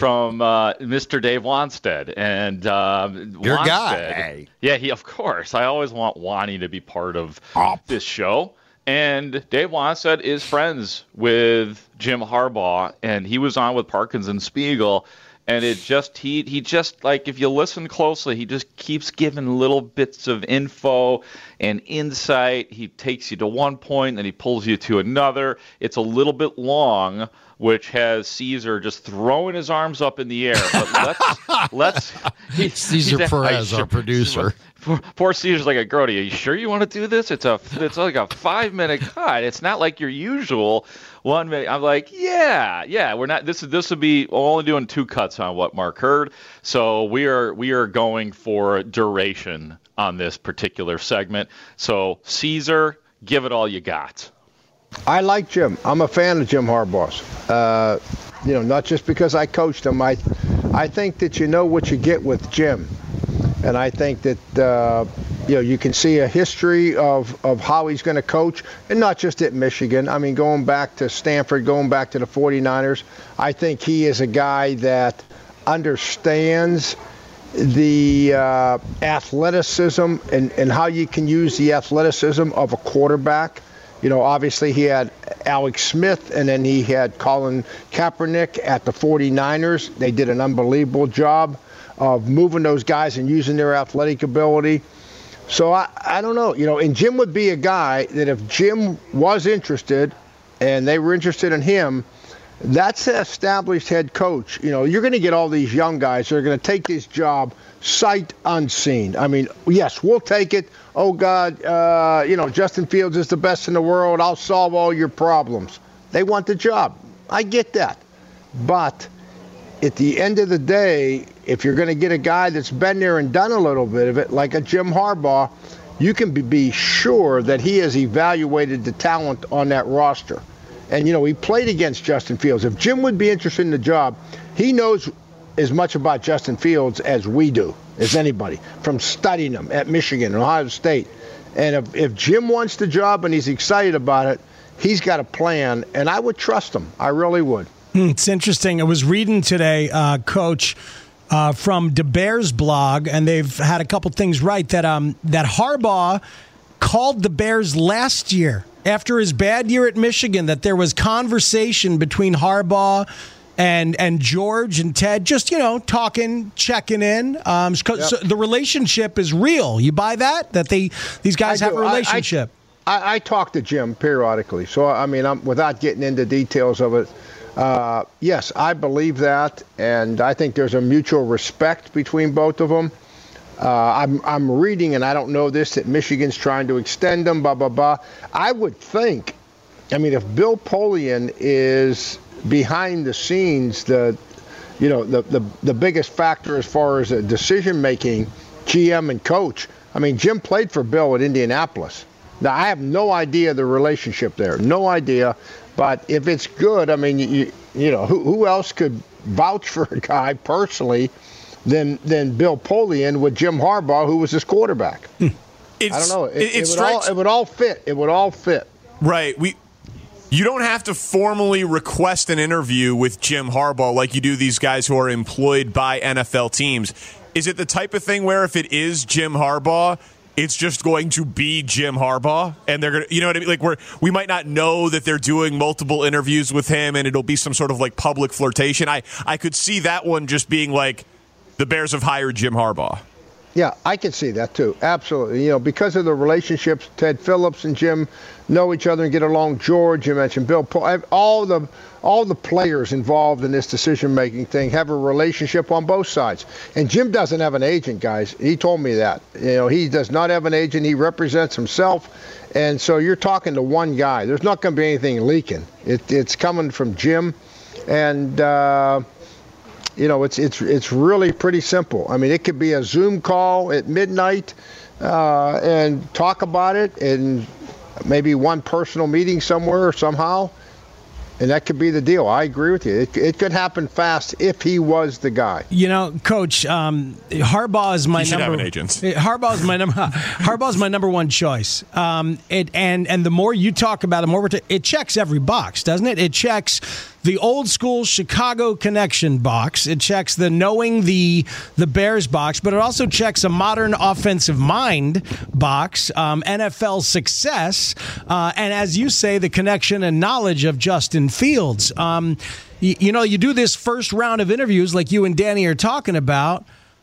Mr. Dave Wanstead. And your guy. Yeah, of course. I always want Wani to be part of this show. And Dave Wanstead is friends with Jim Harbaugh, and he was on with Parkins and Spiegel. And it just, he just, like, if you listen closely, he just keeps giving little bits of info and insight. He takes you to one point, then he pulls you to another. It's a little bit long, which has Caesar just throwing his arms up in the air. But let's Caesar Perez, our producer. Poor Caesar's like, Grody, are you sure you want to do this? It's like a 5-minute cut. It's not like your usual 1 minute. I'm like, yeah. We're not. This will be only doing 2 cuts on What Mark Heard. So we are going for duration on this particular segment. So Caesar, give it all you got. I like Jim. I'm a fan of Jim Harbaugh's. Not just because I coached him. I think that you know what you get with Jim. And I think that, you can see a history of how he's going to coach, and not just at Michigan. I mean, going back to Stanford, going back to the 49ers, I think he is a guy that understands the athleticism and how you can use the athleticism of a quarterback. Obviously he had Alex Smith, and then he had Colin Kaepernick at the 49ers. They did an unbelievable job of moving those guys and using their athletic ability. So I don't know, and Jim would be a guy that if Jim was interested and they were interested in him, that's an established head coach. You're going to get all these young guys that are going to take this job sight unseen. I mean, yes, we'll take it. Oh, God, Justin Fields is the best in the world. I'll solve all your problems. They want the job. I get that. But at the end of the day, if you're going to get a guy that's been there and done a little bit of it, like a Jim Harbaugh, you can be sure that he has evaluated the talent on that roster. And, he played against Justin Fields. If Jim would be interested in the job, he knows as much about Justin Fields as we do, as anybody, from studying him at Michigan and Ohio State. And if Jim wants the job and he's excited about it, he's got a plan, and I would trust him. I really would. It's interesting. I was reading today, Coach, from DeBear's blog, and they've had a couple things right, that Harbaugh called the Bears last year after his bad year at Michigan, that there was conversation between Harbaugh and George and Ted, just, talking, checking in. So the relationship is real. You buy that? That these guys have a relationship? I talk to Jim periodically. So, I'm without getting into details of it, yes, I believe that, and I think there's a mutual respect between both of them. I'm reading, and I don't know this, that Michigan's trying to extend them, blah, blah, blah. I would think, if Bill Polian is behind the scenes, the biggest factor as far as decision-making, GM and coach, Jim played for Bill at Indianapolis. Now, I have no idea the relationship there, no idea. But if it's good, who else could vouch for a guy personally than Bill Polian with Jim Harbaugh, who was his quarterback? I don't know. It would all fit. It would all fit. Right. You don't have to formally request an interview with Jim Harbaugh like you do these guys who are employed by NFL teams. Is it the type of thing where if it is Jim Harbaugh, it's just going to be Jim Harbaugh, and they're going to, you know what I mean? Like, we might not know that they're doing multiple interviews with him, and it'll be some sort of like public flirtation. I could see that one just being like, the Bears have hired Jim Harbaugh. Yeah, I can see that too. Absolutely. You know, because of the relationships, Ted Phillips and Jim know each other and get along. George, you mentioned Bill Paul, all the players involved in this decision-making thing have a relationship on both sides. And Jim doesn't have an agent, guys. He told me that. You know, he does not have an agent. He represents himself. And so you're talking to one guy. There's not going to be anything leaking. It's coming from Jim. And, you know, it's really pretty simple. I mean, it could be a Zoom call at midnight and talk about it, and maybe one personal meeting somewhere or somehow, and that could be the deal. I agree with you. It could happen fast if he was the guy. You know, Coach, Harbaugh is my should number. Have an agent. Harbaugh's my number one choice. And the more you talk about it, it checks every box, doesn't it? It checks the old school Chicago connection box. It checks the knowing the Bears box, but it also checks a modern offensive mind box, NFL success, and as you say, the connection and knowledge of Justin Fields. You know, you do this first round of interviews like you and Danny are talking about.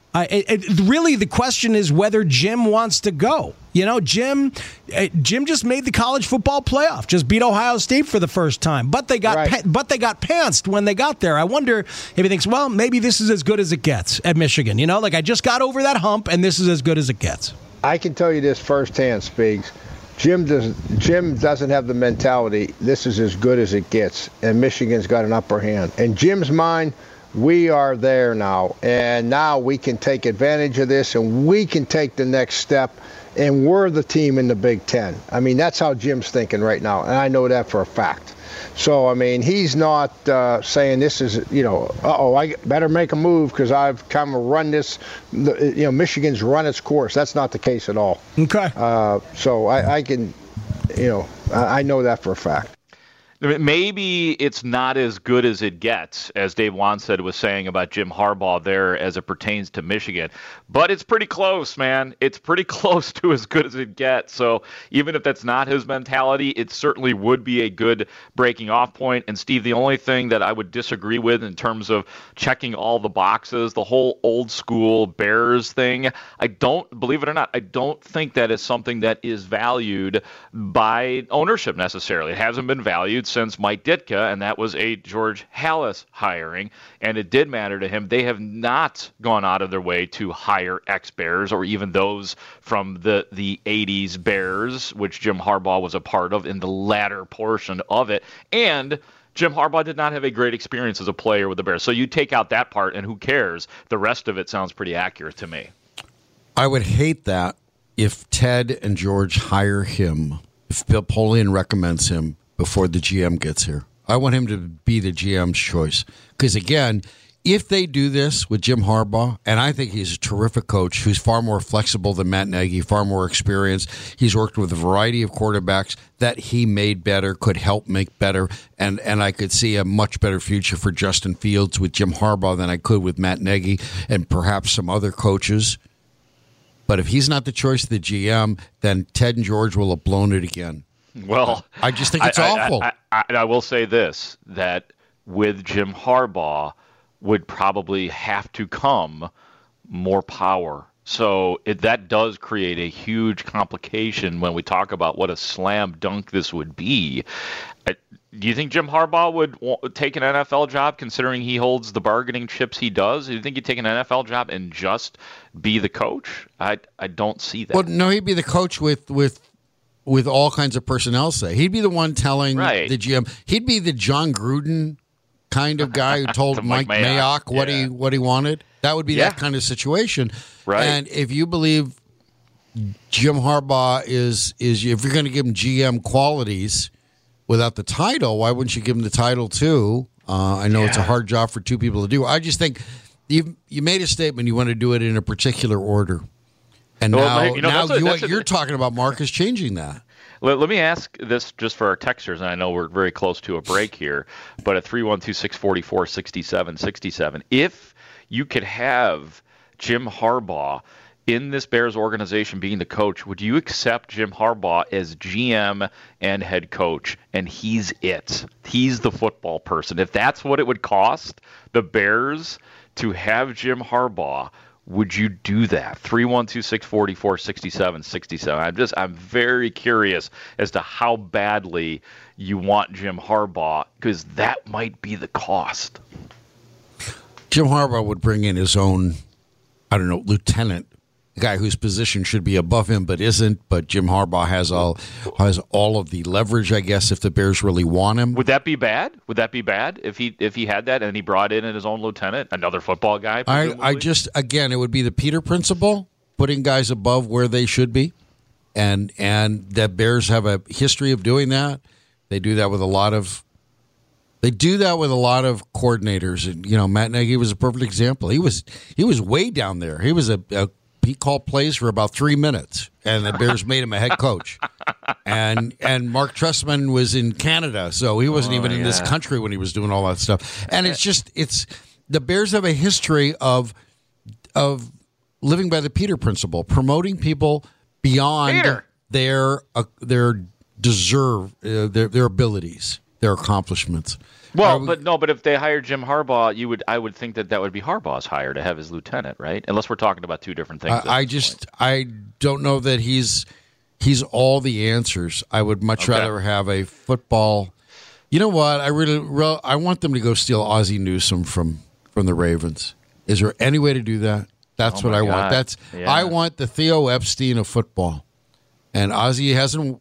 Really, the question is whether Jim wants to go. You know, Jim just made the college football playoff, just beat Ohio State for the first time, but they got pantsed when they got there. I wonder if he thinks, well, maybe this is as good as it gets at Michigan. You know, like I just got over that hump, and this is as good as it gets. I can tell you this firsthand, Speaks. Jim doesn't have the mentality, this is as good as it gets, and Michigan's got an upper hand. In Jim's mind, we are there now, and now we can take advantage of this, and we can take the next step, and we're the team in the Big Ten. I mean, that's how Jim's thinking right now, and I know that for a fact. So, I mean, he's not saying this is, you know, I better make a move because I've kind of run this, you know, Michigan's run its course. That's not the case at all. Okay. So I can, you know, I know that for a fact. Maybe it's not as good as it gets, as Dave Wannstedt was saying about Jim Harbaugh there as it pertains to Michigan. But it's pretty close, man. It's pretty close to as good as it gets. So even if that's not his mentality, it certainly would be a good breaking off point. And, Steve, the only thing that I would disagree with in terms of checking all the boxes, the whole old school Bears thing, I don't, believe it or not, I don't think that is something that is valued by ownership necessarily. It hasn't been valued since Mike Ditka, and that was a George Halas hiring, and it did matter to him. They have not gone out of their way to hire ex-Bears or even those from the 80s Bears, which Jim Harbaugh was a part of in the latter portion of it. And Jim Harbaugh did not have a great experience as a player with the Bears. So you take out that part, and who cares? The rest of it sounds pretty accurate to me. I would hate that if Ted and George hire him, if Bill Polian recommends him before the GM gets here. I want him to be the GM's choice. Because, again, if they do this with Jim Harbaugh, and I think he's a terrific coach who's far more flexible than Matt Nagy, far more experienced. He's worked with a variety of quarterbacks that he made better, could help make better, and I could see a much better future for Justin Fields with Jim Harbaugh than I could with Matt Nagy and perhaps some other coaches. But if he's not the choice of the GM, then Ted and George will have blown it again. Well, I just think it's awful. I will say this, that with Jim Harbaugh would probably have to come more power. So that does create a huge complication when we talk about what a slam dunk this would be. Do you think Jim Harbaugh would take an NFL job, considering he holds the bargaining chips he does? Do you think he'd take an NFL job and just be the coach? I don't see that. Well, no, he'd be the coach with all kinds of personnel say. He'd be the one telling the GM. He'd be the John Gruden kind of guy who told Mike Mayock what he wanted. That would be that kind of situation. Right. And if you believe Jim Harbaugh is if you're going to give him GM qualities without the title, why wouldn't you give him the title too? I know it's a hard job for two people to do. I just think you made a statement. You want to do it in a particular order. And what you're talking about, Mark, is changing that. Let me ask this just for our texters, and I know we're very close to a break here, but at 312-644-6767, if you could have Jim Harbaugh in this Bears organization being the coach, would you accept Jim Harbaugh as GM and head coach, and he's it? He's the football person. If that's what it would cost the Bears to have Jim Harbaugh, would you do that? 312-644-6767. I'm very curious as to how badly you want Jim Harbaugh, because that might be the cost. Jim Harbaugh would bring in his own, lieutenant, a guy whose position should be above him but isn't. But Jim Harbaugh has all of the leverage, I guess, if the Bears really want him. Would that be bad? Would that be bad if he had that and he brought in his own lieutenant, another football guy? It would be the Peter principle, putting guys above where they should be, and the Bears have a history of doing that. They do that with a lot of. They do that with a lot of coordinators, and Matt Nagy was a perfect example. He was way down there. He was he called plays for about 3 minutes, and the Bears made him a head coach. And Mark Trestman was in Canada, so he wasn't even in this country when he was doing all that stuff. And it's the Bears have a history of living by the Peter principle, promoting people beyond their abilities, their accomplishments. Well, but if they hired Jim Harbaugh, I would think that would be Harbaugh's hire to have his lieutenant, right? Unless we're talking about two different things. I don't know that he's all the answers. I would much rather have a football. You know what? I want them to go steal Ozzie Newsome from the Ravens. Is there any way to do that? That's what I want. I want the Theo Epstein of football, and Ozzie hasn't.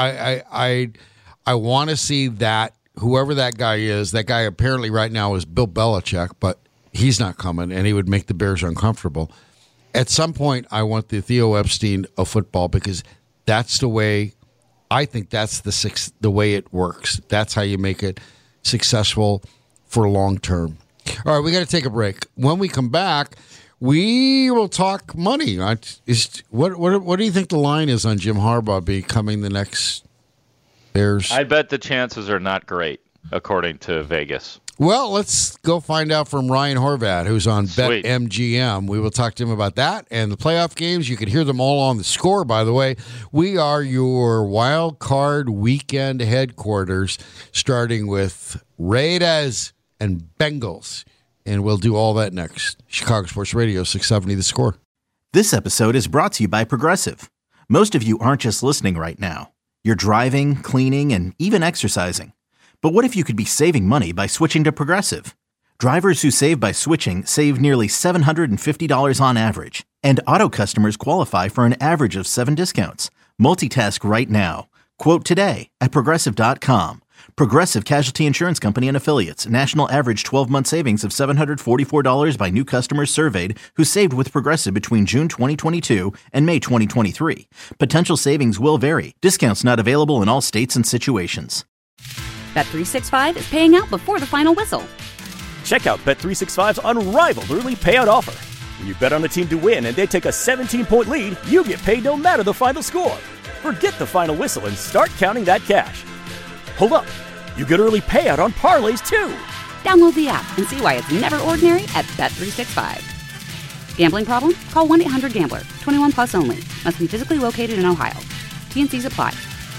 I want to see that. Whoever that guy is, that guy apparently right now is Bill Belichick, but he's not coming, and he would make the Bears uncomfortable. At some point, I want the Theo Epstein of football, because that's the way. I think that's the way it works. That's how you make it successful for long term. All right, we got to take a break. When we come back, we will talk money. What do you think the line is on Jim Harbaugh becoming the next Bears? I bet the chances are not great, according to Vegas. Well, let's go find out from Ryan Horvat, who's on BetMGM. We will talk to him about that and the playoff games. You can hear them all on the Score, by the way. We are your wild card weekend headquarters, starting with Raiders and Bengals. And we'll do all that next. Chicago Sports Radio, 670 The Score. This episode is brought to you by Progressive. Most of you aren't just listening right now. You're driving, cleaning, and even exercising. But what if you could be saving money by switching to Progressive? Drivers who save by switching save nearly $750 on average. And auto customers qualify for an average of 7 discounts. Multitask right now. Quote today at Progressive.com. Progressive Casualty Insurance Company and Affiliates. National average 12-month savings of $744 by new customers surveyed who saved with Progressive between June 2022 and May 2023. Potential savings will vary. Discounts not available in all states and situations. Bet365 is paying out before the final whistle. Check out Bet365's unrivaled early payout offer. When you bet on a team to win and they take a 17-point lead, you get paid no matter the final score. Forget the final whistle and start counting that cash. Hold up. You get early payout on parlays, too. Download the app and see why it's never ordinary at Bet365. Gambling problem? Call 1-800-GAMBLER. 21 plus only. Must be physically located in Ohio. T&Cs apply.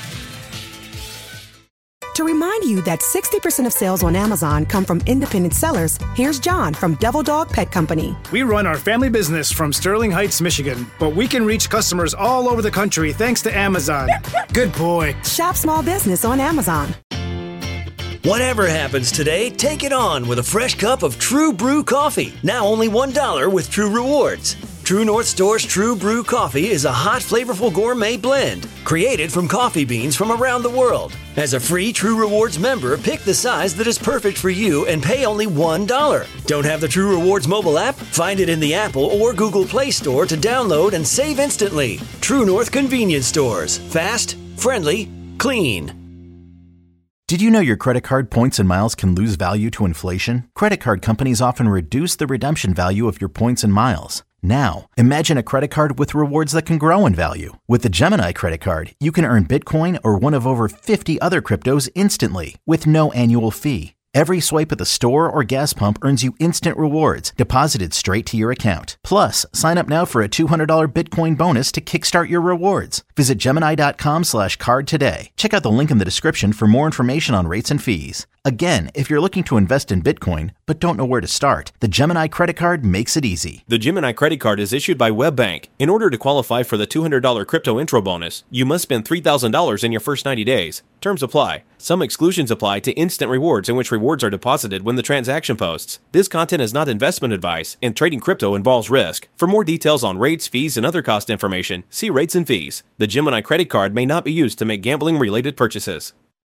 To remind you that 60% of sales on Amazon come from independent sellers, here's John from Devil Dog Pet Company. We run our family business from Sterling Heights, Michigan, but we can reach customers all over the country thanks to Amazon. Good boy. Shop small business on Amazon. Whatever happens today, take it on with a fresh cup of True Brew coffee. Now only $1 with True Rewards. True North Store's True Brew coffee is a hot, flavorful gourmet blend created from coffee beans from around the world. As a free True Rewards member, pick the size that is perfect for you and pay only $1. Don't have the True Rewards mobile app? Find it in the Apple or Google Play Store to download and save instantly. True North Convenience Stores. Fast, friendly, clean. Did you know your credit card points and miles can lose value to inflation? Credit card companies often reduce the redemption value of your points and miles. Now, imagine a credit card with rewards that can grow in value. With the Gemini credit card, you can earn Bitcoin or one of over 50 other cryptos instantly with no annual fee. Every swipe at the store or gas pump earns you instant rewards deposited straight to your account. Plus, sign up now for a $200 Bitcoin bonus to kickstart your rewards. Visit Gemini.com/card today. Check out the link in the description for more information on rates and fees. Again, if you're looking to invest in Bitcoin but don't know where to start, the Gemini credit card makes it easy. The Gemini credit card is issued by WebBank. In order to qualify for the $200 crypto intro bonus, you must spend $3,000 in your first 90 days. Terms apply. Some exclusions apply to instant rewards in which rewards are deposited when the transaction posts. This content is not investment advice, and trading crypto involves risk. For more details on rates, fees, and other cost information, see rates and fees. The Gemini credit card may not be used to make gambling-related purchases.